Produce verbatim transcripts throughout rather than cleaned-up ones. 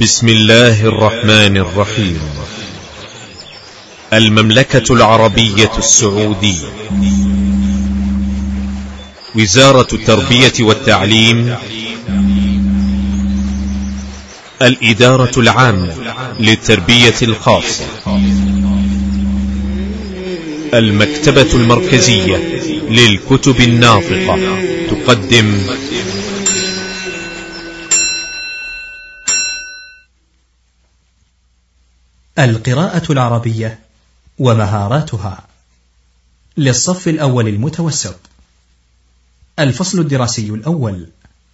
بسم الله الرحمن الرحيم. المملكة العربية السعودية، وزارة التربية والتعليم، الإدارة العامة للتربية الخاصة، المكتبة المركزية للكتب الناطقة تقدم القراءة العربية ومهاراتها للصف الأول المتوسط. الفصل الدراسي الأول.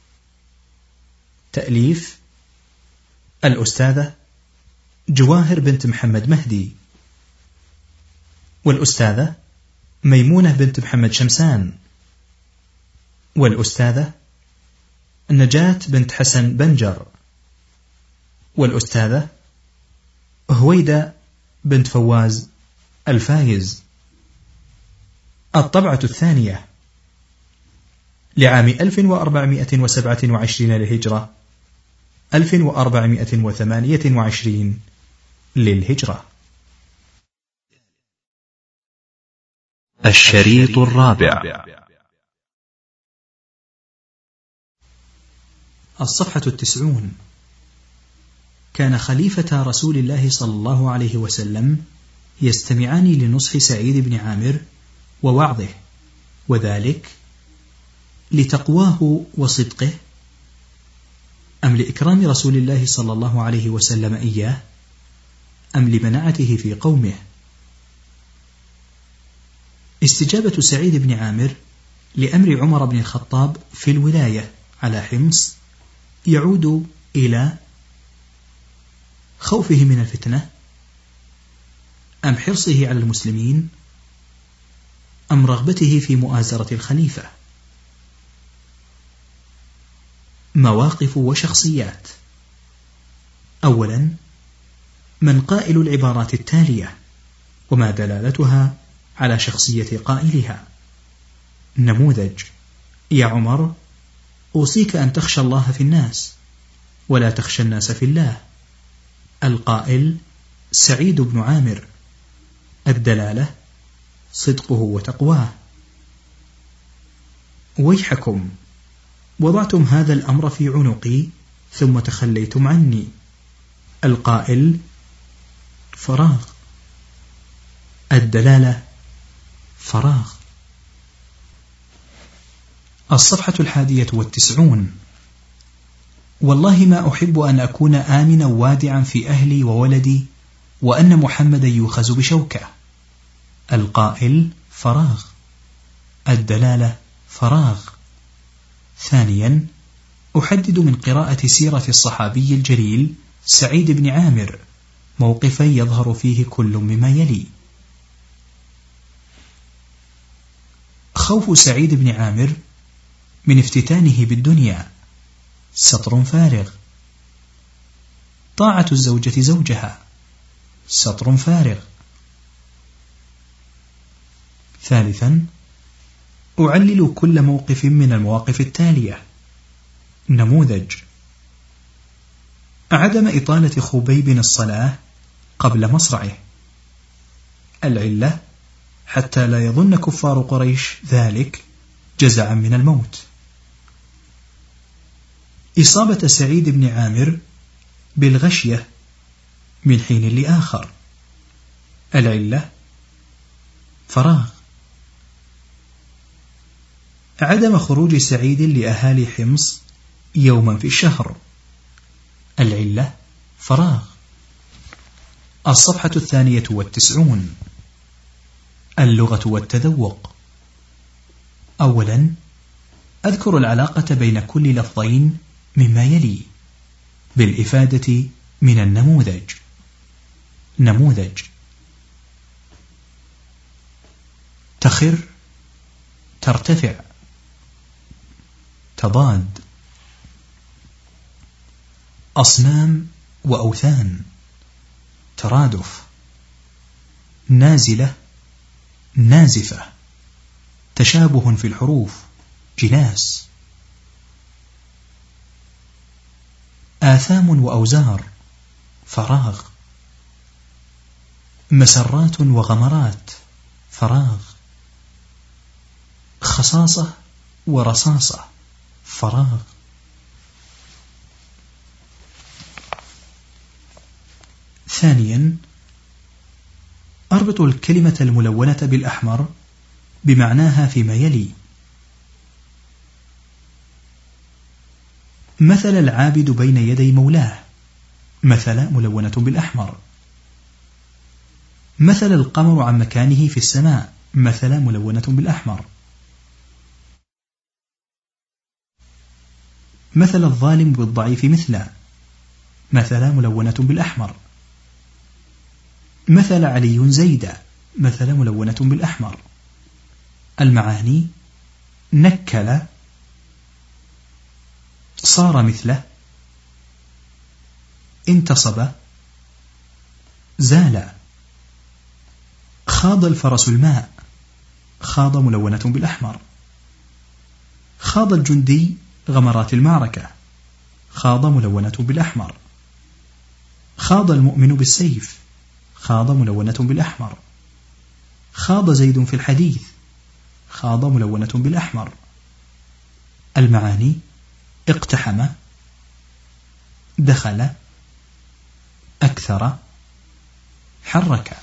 تأليف الأستاذة جواهر بنت محمد مهدي، والأستاذة ميمونة بنت محمد شمسان، والأستاذة نجاة بنت حسن بنجر، والأستاذة هويدة بنت فواز الفايز. الطبعة الثانية لعام ألف وأربعمائة وسبعة وعشرين للهجرة، ألف وأربعمائة وثمانية وعشرين للهجرة. الشريط الرابع. الصفحة التسعون. كان خليفة رسول الله صلى الله عليه وسلم يستمعان لنصح سعيد بن عامر ووعظه، وذلك لتقواه وصدقه أم لإكرام رسول الله صلى الله عليه وسلم إياه أم لمنعته في قومه؟ استجابة سعيد بن عامر لأمر عمر بن الخطاب في الولاية على حمص يعود إلى خوفه من الفتنة أم حرصه على المسلمين أم رغبته في مؤازرة الخليفة؟ مواقف وشخصيات. أولا، من قائل العبارات التالية وما دلالتها على شخصية قائلها؟ نموذج: يا عمر، أوصيك أن تخشى الله في الناس ولا تخشى الناس في الله. القائل سعيد بن عامر. الدلالة صدقه وتقواه. ويحكم، وضعتم هذا الأمر في عنقي ثم تخليتم عني. القائل فراغ. الدلالة فراغ. الصفحة الحادية والتسعون. والله ما أحب أن أكون آمنا وادعا في أهلي وولدي وأن محمدا يؤخذ بشوكة. القائل فراغ. الدلالة فراغ. ثانيا، أحدد من قراءة سيرة الصحابي الجليل سعيد بن عامر موقفا يظهر فيه كل مما يلي: خوف سعيد بن عامر من افتتانه بالدنيا، سطر فارغ. طاعة الزوجة زوجها، سطر فارغ. ثالثا، أعلل كل موقف من المواقف التالية. نموذج: عدم إطالة خبيب الصلاة قبل مصرعه. العلة: حتى لا يظن كفار قريش ذلك جزعا من الموت. إصابة سعيد بن عامر بالغشية من حين لآخر. العلة: فراغ. عدم خروج سعيد لأهالي حمص يوما في الشهر. العلة: فراغ. الصفحة الثانية والتسعون. اللغة والتذوق. أولا، أذكر العلاقة بين كل لفظين مما يلي بالإفادة من النموذج. نموذج: تخر، ترتفع، تضاد. أصنام وأوثان، ترادف. نازلة، نازفة، تشابه في الحروف، جناس. آثام وأوزار، فراغ. مسرات وغمرات، فراغ. خصاصة ورصاصة، فراغ. ثانيا، أربط الكلمة الملونة بالأحمر بمعناها فيما يلي: مثل العابد بين يدي مولاه، مثل ملونة بالأحمر. مثل القمر عن مكانه في السماء، مثل ملونة بالأحمر. مثل الظالم بالضعيف مثله، مثل ملونة بالأحمر. مثل علي زيدا، مثل ملونة بالأحمر. المعاني: نكل، صار مثله، انتصب، زال. خاض الفرس الماء، خاض ملونة بالأحمر. خاض الجندي غمرات المعركة، خاض ملونة بالأحمر. خاض المؤمن بالسيف، خاض ملونة بالأحمر. خاض زيد في الحديث، خاض ملونة بالأحمر. المعاني: اقتحم، دخل، أكثر، حرك.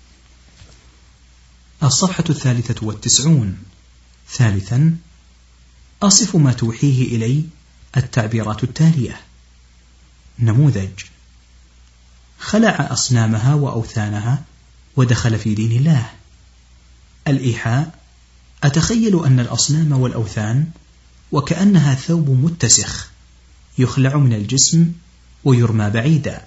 الصفحة الثالثة والتسعون. ثالثا، أصف ما توحيه إلي التعبيرات التالية. نموذج: خلع أصنامها وأوثانها ودخل في دين الله. الإيحاء: أتخيل أن الأصنام والأوثان وكأنها ثوب متسخ يخلع من الجسم ويرمى بعيدا.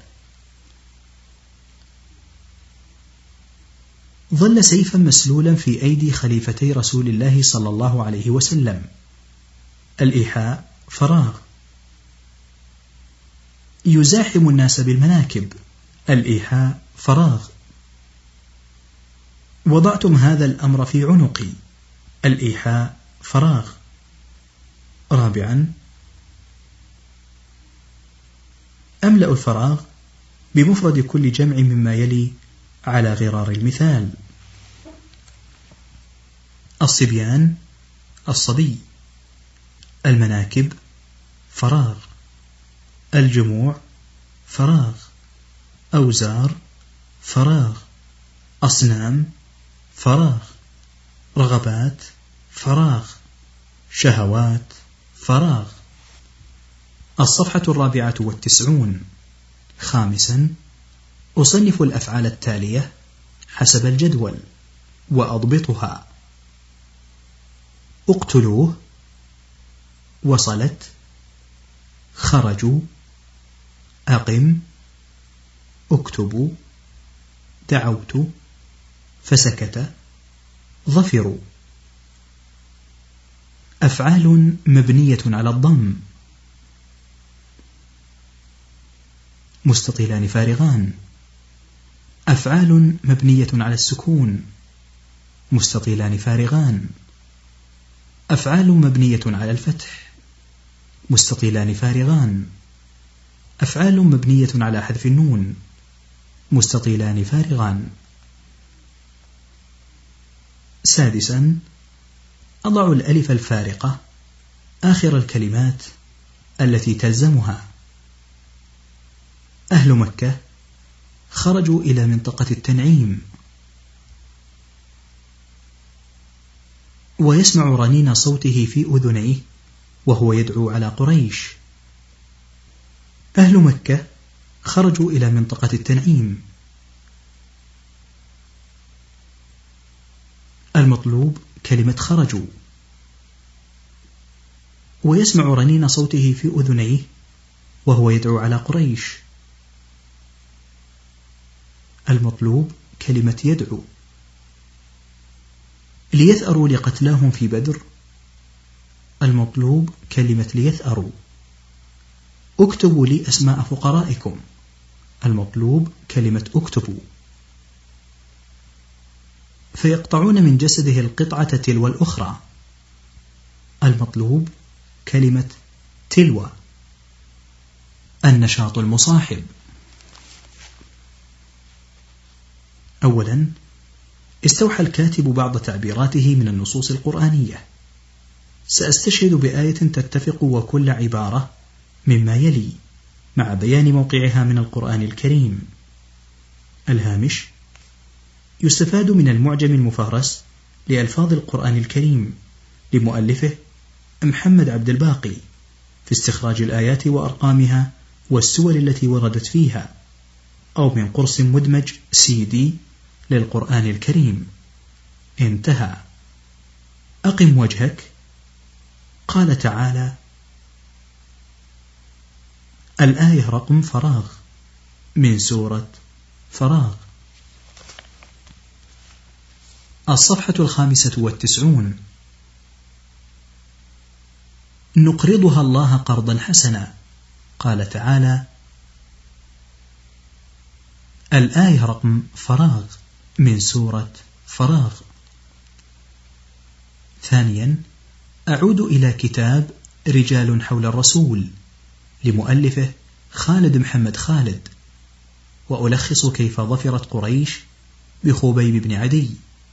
ظل سيفا مسلولا في أيدي خليفتي رسول الله صلى الله عليه وسلم. الإيحاء: فراغ. يزاحم الناس بالمناكب. الإيحاء: فراغ. وضعتم هذا الأمر في عنقي. الإيحاء: فراغ. رابعا، أملأ الفراغ بمفرد كل جمع مما يلي على غرار المثال. الصبيان، الصبي. المناكب، فراغ. الجموع، فراغ. أوزار، فراغ. أصنام، فراغ. رغبات، فراغ. شهوات، فراغ. الصفحة الرابعة والتسعون. خامسا، أصنف الأفعال التالية حسب الجدول وأضبطها: اقتلوه، وصلت، خرجوا، أقم، اكتبوا، دعوت، فسكت، ظفروا. أفعال مبنية على الضم: مستطيلان فارغان. أفعال مبنية على السكون: مستطيلان فارغان. أفعال مبنية على الفتح: مستطيلان فارغان. أفعال مبنية على حذف النون: مستطيلان فارغان. سادسا، أضع الألف الفارقة آخر الكلمات التي تلزمها. أهل مكة خرجوا إلى منطقة التنعيم. ويسمع رنين صوته في أذنيه وهو يدعو على قريش. أهل مكة خرجوا إلى منطقة التنعيم. المطلوب كلمة خرجوا. ويسمع رنين صوته في أذنيه وهو يدعو على قريش. المطلوب كلمة يدعو. ليثأروا لقتلاهم في بدر. المطلوب كلمة ليثأروا. اكتبوا لي أسماء فقرائكم. المطلوب كلمة اكتبوا. فيقطعون من جسده القطعة تلو الأخرى. المطلوب كلمة تلو. النشاط المصاحب. أولا، استوحى الكاتب بعض تعبيراته من النصوص القرآنية. سأستشهد بآية تتفق وكل عبارة مما يلي مع بيان موقعها من القرآن الكريم. الهامش: يستفاد من المعجم المفهرس لألفاظ القرآن الكريم لمؤلفه محمد عبد الباقي في استخراج الآيات وأرقامها والسور التي وردت فيها، أو من قرص مدمج سي دي للقرآن الكريم. انتهى. أقم وجهك. قال تعالى: الآية رقم فراغ من سورة فراغ. الصفحة الخامسة والتسعون. نقرضها الله قرضا حسنا. قال تعالى: الآية رقم فراغ من سورة فراغ. ثانيا، أعود إلى كتاب رجال حول الرسول لمؤلفه خالد محمد خالد، وألخص كيف ظفرت قريش بخبيب بن عدي.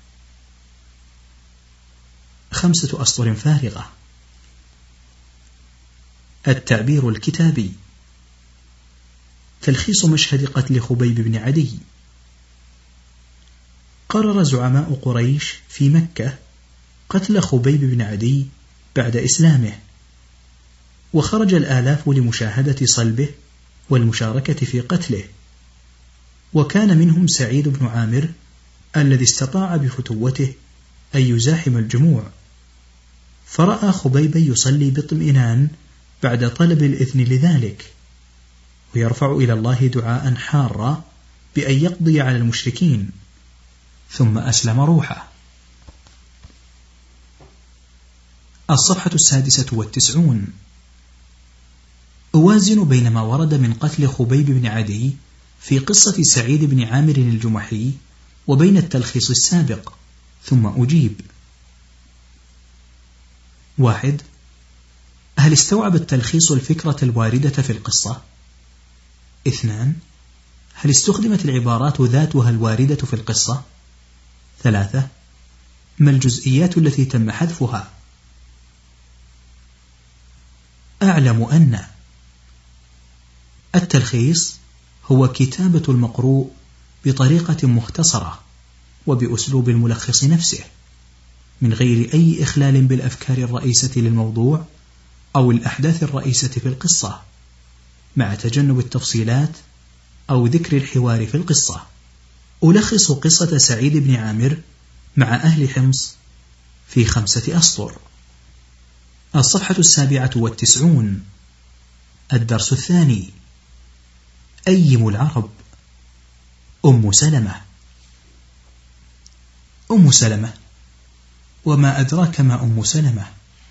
خمسة أسطر فارغة. التعبير الكتابي. تلخيص مشهد قتل خبيب بن عدي. قرر زعماء قريش في مكة قتل خبيب بن عدي بعد إسلامه، وخرج الآلاف لمشاهدة صلبه والمشاركة في قتله، وكان منهم سعيد بن عامر الذي استطاع بفتوته أن يزاحم الجموع، فرأى خبيبا يصلي باطمئنان بعد طلب الإذن لذلك، ويرفع إلى الله دعاء حارا بأن يقضي على المشركين، ثم أسلم روحه. الصفحة السادسة والتسعون. أوازن بين ما ورد من قتل خبيب بن عدي في قصة سعيد بن عامر الجمحي وبين التلخيص السابق، ثم أجيب. واحد، هل استوعب التلخيص الفكرة الواردة في القصة؟ اثنان، هل استخدمت العبارات ذاتها الواردة في القصة؟ ثلاثة، ما الجزئيات التي تم حذفها؟ أعلم أن التلخيص هو كتابة المقروء بطريقة مختصرة وبأسلوب الملخص نفسه، من غير أي إخلال بالأفكار الرئيسة للموضوع أو الأحداث الرئيسة في القصة، مع تجنب التفصيلات أو ذكر الحوار في القصة. ألخص قصة سعيد بن عامر مع أهل حمص في خمسة أسطر. الصفحة السابعة والتسعون. الدرس الثاني. أيم العرب. أم سلمة. أم سلمة، وما أدراك ما أم سلمة.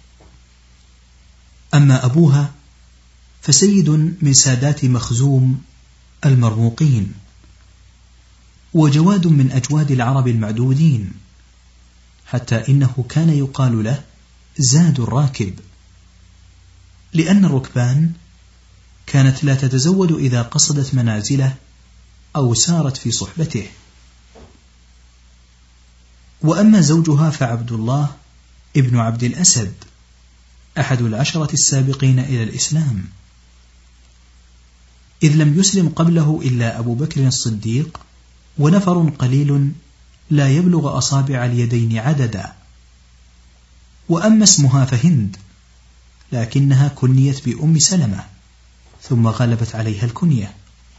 أما أبوها فسيد من سادات مخزوم المرموقين، وجواد من أجواد العرب المعدودين، حتى إنه كان يقال له زاد الراكب، لأن الركبان كانت لا تتزود إذا قصدت منازله أو سارت في صحبته. وأما زوجها فعبد الله ابن عبد الأسد، أحد العشرة السابقين إلى الإسلام، إذ لم يسلم قبله إلا أبو بكر الصديق ونفر قليل لا يبلغ أصابع اليدين عددا. وأما اسمها فهند، لكنها كنيت بأم سلمة ثم غلبت عليها الكنية.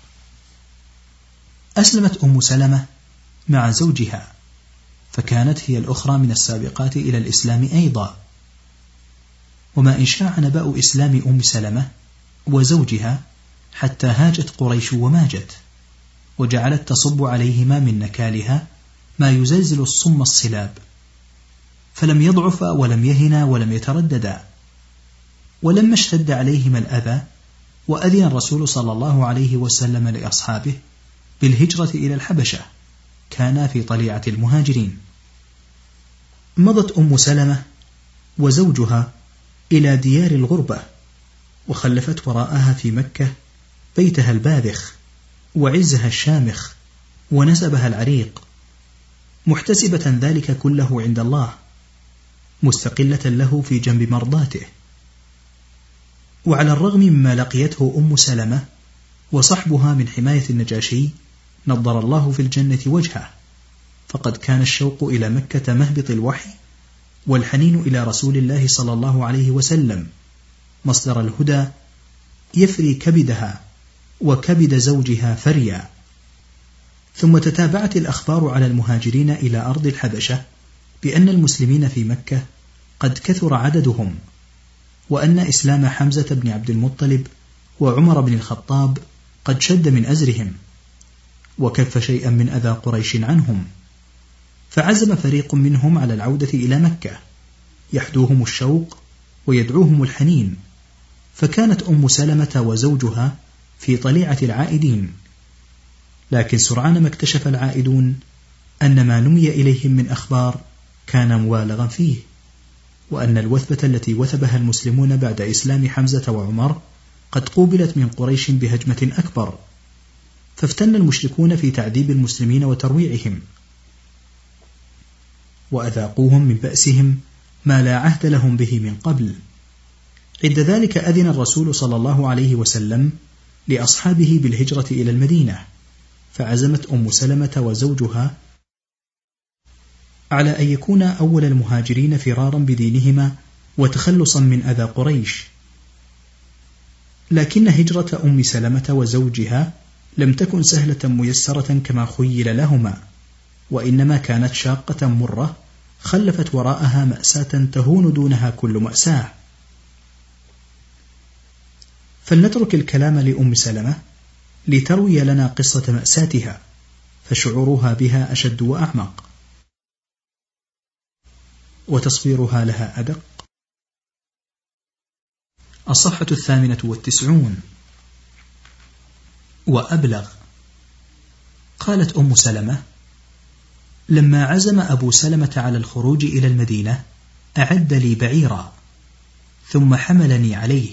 أسلمت أم سلمة مع زوجها، فكانت هي الأخرى من السابقات إلى الإسلام أيضا. وما إن شاع نبأ إسلام أم سلمة وزوجها حتى هاجت قريش وماجت، وجعلت تصب عليهما من نكالها ما يزلزل الصم الصلاب، فلم يضعفا ولم يهنا ولم يترددا. ولما اشتد عليهما الأذى وأذن الرسول صلى الله عليه وسلم لأصحابه بالهجرة إلى الحبشة، كانا في طليعة المهاجرين. مضت أم سلمة وزوجها إلى ديار الغربة، وخلفت وراءها في مكة بيتها الباذخ وعزها الشامخ ونسبها العريق، محتسبة ذلك كله عند الله، مستقلة له في جنب مرضاته. وعلى الرغم مما لقيته أم سلمة وصحبها من حماية النجاشي نضر الله في الجنة وجهه، فقد كان الشوق إلى مكة مهبط الوحي، والحنين إلى رسول الله صلى الله عليه وسلم مصدر الهدى يفري كبدها وكبد زوجها فريا. ثم تتابعت الأخبار على المهاجرين إلى أرض الحبشة بأن المسلمين في مكة قد كثر عددهم، وأن إسلام حمزة بن عبد المطلب وعمر بن الخطاب قد شد من أزرهم وكف شيئا من أذى قريش عنهم، فعزم فريق منهم على العودة إلى مكة يحدوهم الشوق ويدعوهم الحنين، فكانت أم سلمة وزوجها في طليعة العائدين. لكن سرعان ما اكتشف العائدون أن ما نمي إليهم من أخبار كان مبالغا فيه، وأن الوثبة التي وثبها المسلمون بعد إسلام حمزة وعمر قد قوبلت من قريش بهجمة أكبر، فافتن المشركون في تعذيب المسلمين وترويعهم، وأذاقوهم من بأسهم ما لا عهد لهم به من قبل. عند ذلك أذن الرسول صلى الله عليه وسلم لأصحابه بالهجرة إلى المدينة، فعزمت أم سلمة وزوجها على أن يكون أول المهاجرين فرارا بدينهما وتخلصا من أذى قريش. لكن هجرة أم سلمة وزوجها لم تكن سهلة ميسرة كما خيل لهما، وإنما كانت شاقة مرة خلفت وراءها مأساة تهون دونها كل مأساة. فلنترك الكلام لأم سلمة لتروي لنا قصة مأساتها، فشعورها بها أشد وأعمق، وتصويرها لها أدق. الصفحة الثامنة والتسعون وأبلغ. قالت أم سلمة: لما عزم أبو سلمة على الخروج إلى المدينة أعد لي بعيرا، ثم حملني عليه،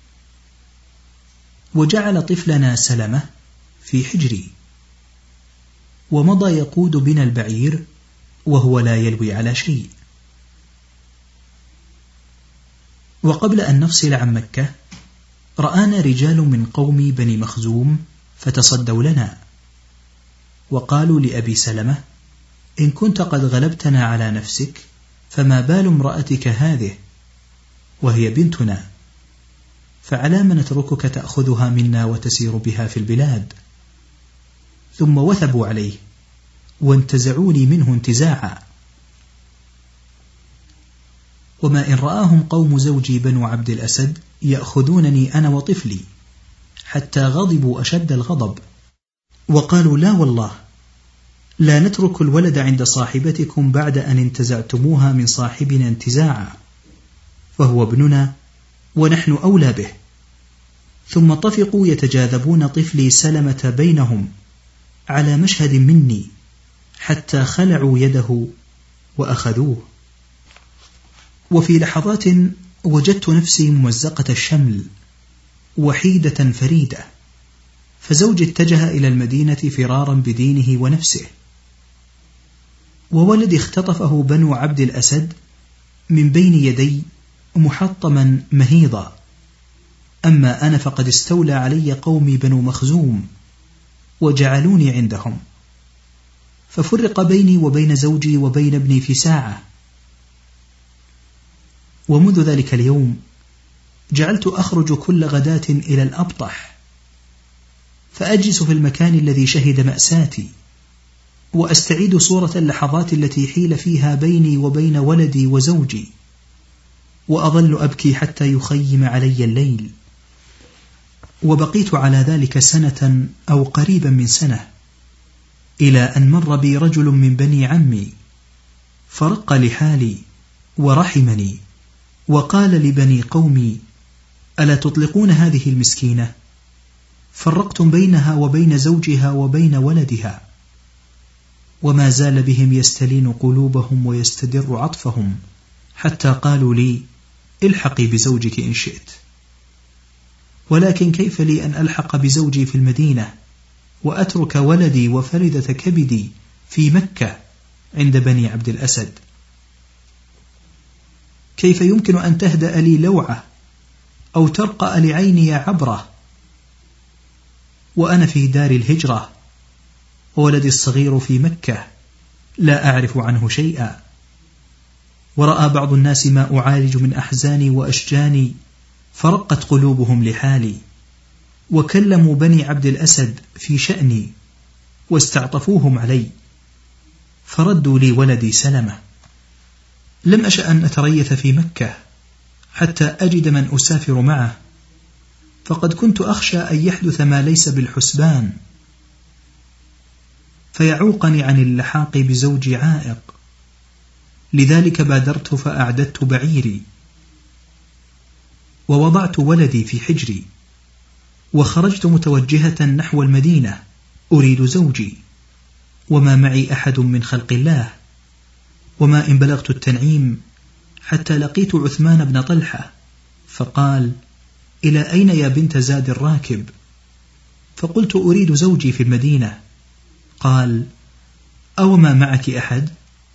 وجعل طفلنا سلمة في حجري، ومضى يقود بنا البعير وهو لا يلوي على شيء. وقبل أن نفصل عن مكة رآنا رجال من قوم بني مخزوم فتصدوا لنا، وقالوا لأبي سلمة: إن كنت قد غلبتنا على نفسك فما بال امرأتك هذه وهي بنتنا، فعلى ما نتركك تأخذها منا وتسير بها في البلاد؟ ثم وثبوا عليه وانتزعوني منه انتزاعا. وما إن رآهم قوم زوجي بنو عبد الأسد يأخذونني أنا وطفلي، حتى غضبوا أشد الغضب، وقالوا: لا والله لا نترك الولد عند صاحبتكم بعد أن انتزعتموها من صاحبنا انتزاعا، فهو ابننا ونحن أولى به. ثم طفقوا يتجاذبون طفلي سلمة بينهم على مشهد مني، حتى خلعوا يده وأخذوه. وفي لحظات وجدت نفسي ممزقة الشمل وحيدة فريدة، فزوجي اتجه إلى المدينة فرارا بدينه ونفسه، وولدي اختطفه بنو عبد الأسد من بين يدي محطما مهيضا. أما أنا فقد استولى علي قومي بنو مخزوم وجعلوني عندهم، ففرق بيني وبين زوجي وبين ابني في ساعة. ومنذ ذلك اليوم جعلت أخرج كل غداة إلى الأبطح، فأجلس في المكان الذي شهد مأساتي، وأستعيد صورة اللحظات التي حيل فيها بيني وبين ولدي وزوجي، وأظل أبكي حتى يخيم علي الليل. وبقيت على ذلك سنة أو قريبا من سنة، إلى أن مر بي رجل من بني عمي فرق لحالي ورحمني، وقال لبني قومي: ألا تطلقون هذه المسكينة؟ فرقتم بينها وبين زوجها وبين ولدها. وما زال بهم يستلين قلوبهم ويستدر عطفهم، حتى قالوا لي: الحقي بزوجك إن شئت. ولكن كيف لي أن ألحق بزوجي في المدينة وأترك ولدي وفردة كبدي في مكة عند بني عبد الأسد. كيف يمكن أن تهدأ لي لوعة أو ترقى لعيني عبرة وأنا في دار الهجرة وولدي الصغير في مكة لا أعرف عنه شيئا؟ ورأى بعض الناس ما أعالج من أحزاني وأشجاني فرقت قلوبهم لحالي، وكلموا بني عبد الأسد في شأني واستعطفوهم علي، فردوا لي ولدي سلمة. لم أشأ أن أتريث في مكة حتى أجد من أسافر معه، فقد كنت أخشى أن يحدث ما ليس بالحسبان فيعوقني عن اللحاق بزوجي عائق، لذلك بادرت فأعددت بعيري ووضعت ولدي في حجري وخرجت متوجهة نحو المدينة أريد زوجي، وما معي أحد من خلق الله، وما إن بلغت التنعيم حتى لقيت عثمان بن طلحة فقال: إلى أين يا بنت زاد الراكب؟ فقلت: أريد زوجي في المدينة. قال: أو ما معك أحد؟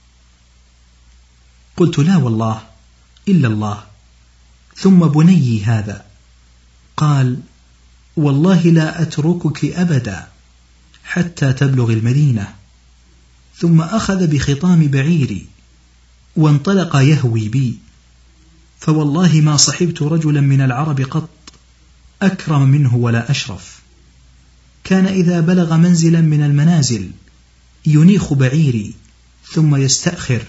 قلت: لا والله إلا الله. ثم بني هذا؟ قال: والله لا أتركك أبدا حتى تبلغ المدينة. ثم أخذ بخطام بعيري وانطلق يهوي بي، فوالله ما صحبت رجلا من العرب قط أكرم منه ولا أشرف. كان إذا بلغ منزلا من المنازل ينيخ بعيري ثم يستأخر.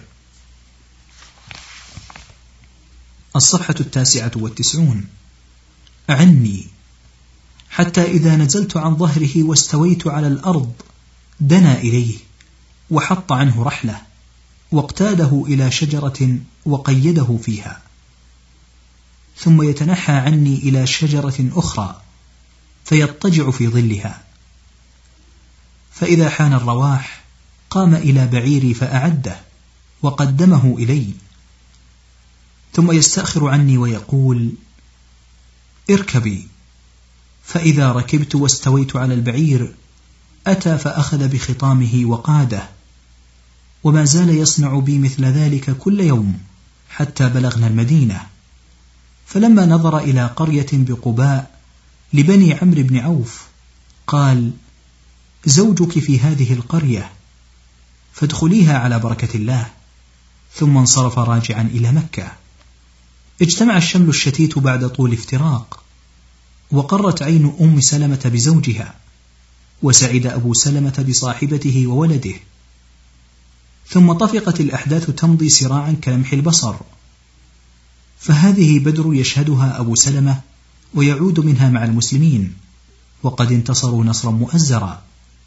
الصفحة التاسعة والتسعون. عني حتى إذا نزلت عن ظهره واستويت على الأرض دنا إليه وحط عنه رحلة واقتاده إلى شجرة وقيده فيها، ثم يتنحى عني إلى شجرة أخرى فيضطجع في ظلها، فإذا حان الرواح قام إلى بعيري فأعده وقدمه إلي، ثم يستأخر عني ويقول: اركبي. فإذا ركبت واستويت على البعير أتى فأخذ بخطامه وقاده، وما زال يصنع بي مثل ذلك كل يوم حتى بلغنا المدينة. فلما نظر إلى قرية بقباء لبني عمرو بن عوف قال: زوجك في هذه القرية فادخليها على بركة الله. ثم انصرف راجعا إلى مكة. اجتمع الشمل الشتيت بعد طول افتراق، وقرت عين أم سلمة بزوجها، وسعد أبو سلمة بصاحبته وولده. ثم طفقت الأحداث تمضي سراعا كلمح البصر، فهذه بدر يشهدها أبو سلمة ويعود منها مع المسلمين وقد انتصروا نصرا مؤزرا،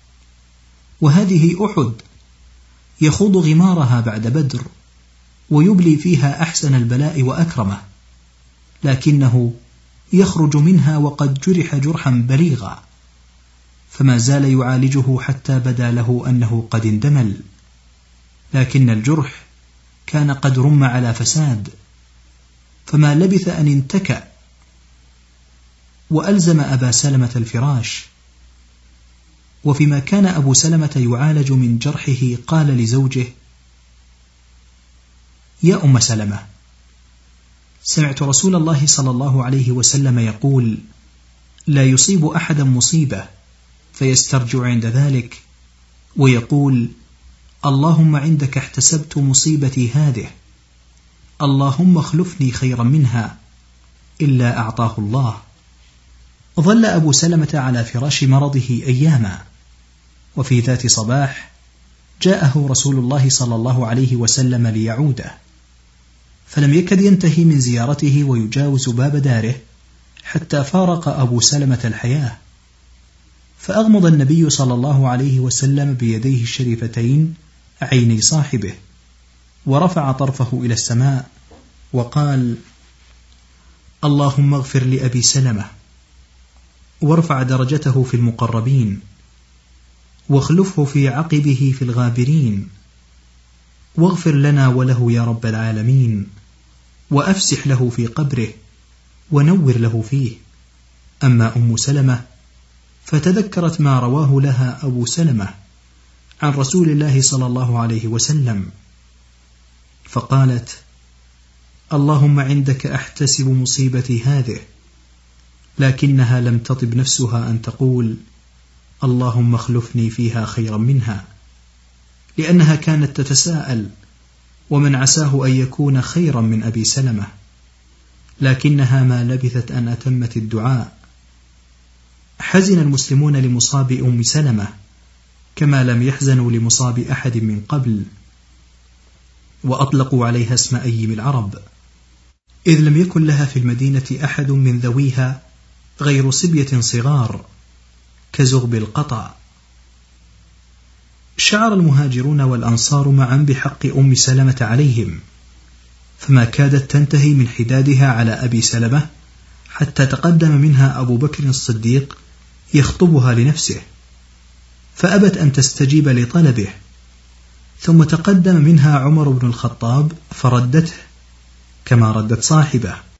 وهذه أحد يخوض غمارها بعد بدر ويبلي فيها أحسن البلاء وأكرمه، لكنه يخرج منها وقد جرح جرحا بليغا، فما زال يعالجه حتى بدا له أنه قد اندمل، لكن الجرح كان قد رم على فساد، فما لبث أن انتكأ وألزم أبا سلمة الفراش. وفيما كان أبو سلمة يعالج من جرحه قال لزوجه: يا أم سلمة، سمعت رسول الله صلى الله عليه وسلم يقول: لا يصيب أحدا مصيبة فيسترجع عند ذلك ويقول: اللهم عندك احتسبت مصيبتي هذه، اللهم اخلفني خيرا منها، إلا أعطاه الله. ظل أبو سلمة على فراش مرضه أياما، وفي ذات صباح جاءه رسول الله صلى الله عليه وسلم ليعوده، فلم يكد ينتهي من زيارته ويجاوز باب داره حتى فارق أبو سلمة الحياة، فأغمض النبي صلى الله عليه وسلم بيديه الشريفتين عيني صاحبه، ورفع طرفه إلى السماء وقال: اللهم اغفر لأبي سلمة، وارفع درجته في المقربين، واخلفه في عقبه في الغابرين، واغفر لنا وله يا رب العالمين، وأفسح له في قبره، ونور له فيه. أما أم سلمة فتذكرت ما رواه لها أبو سلمة عن رسول الله صلى الله عليه وسلم، فقالت: اللهم عندك أحتسب مصيبتي هذه، لكنها لم تطب نفسها أن تقول: اللهم اخلفني فيها خيرا منها، لأنها كانت تتساءل: ومن عساه أن يكون خيرا من أبي سلمة، لكنها ما لبثت أن أتمت الدعاء. حزن المسلمون لمصاب أم سلمة كما لم يحزنوا لمصاب أحد من قبل، وأطلقوا عليها اسم أيم العرب، إذ لم يكن لها في المدينة أحد من ذويها غير صبية صغار كزغب القطع. شعر المهاجرون والأنصار معا بحق أم سلمة عليهم، فما كادت تنتهي من حدادها على أبي سلمة حتى تقدم منها أبو بكر الصديق يخطبها لنفسه، فأبت أن تستجيب لطلبه، ثم تقدم منها عمر بن الخطاب فردته كما ردت صاحبه.